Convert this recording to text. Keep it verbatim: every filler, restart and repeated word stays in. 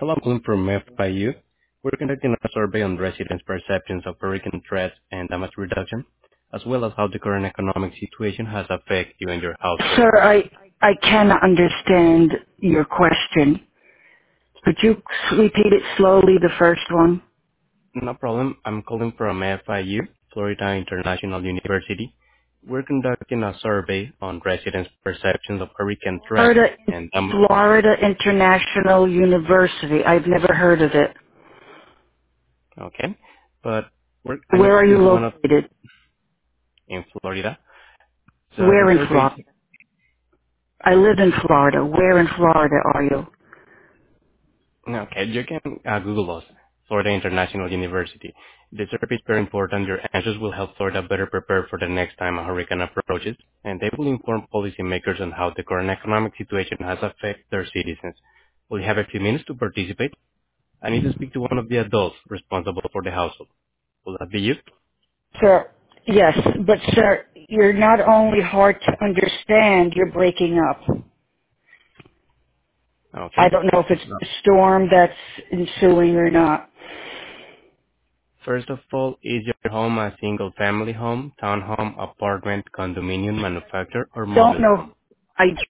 Hello, I'm calling from F I U. We're conducting a survey on residents' perceptions of hurricane threats and damage reduction, as well as how the current economic situation has affected you and your household. Sir, I, I cannot understand your question. Could you repeat it slowly, the first one? No problem. I'm calling from F I U, Florida International University. We're conducting a survey on residents' perceptions of hurricane threats Florida, and damage. Florida International University. I've never heard of it. Okay, but we're, I know Where are this you is one of located? in Florida. So the Where in survey is Florida? I live in Florida. Where in Florida are you? okay. You can uh, Google us, Florida International University. The survey is very important. Your answers will help Florida better prepare for the next time a hurricane approaches, and they will inform policymakers on how the current economic situation has affected their citizens. Will you have a few minutes to participate? I need to speak to one of the adults responsible for the household. Will that be you? Sir, yes, but sir, you're not only hard to understand, you're breaking up. I Okay. don't know if it's No. the storm that's ensuing or not. First of all, is your home a single-family home, townhome, apartment, condominium, manufactured, or Don't mobile know. home? I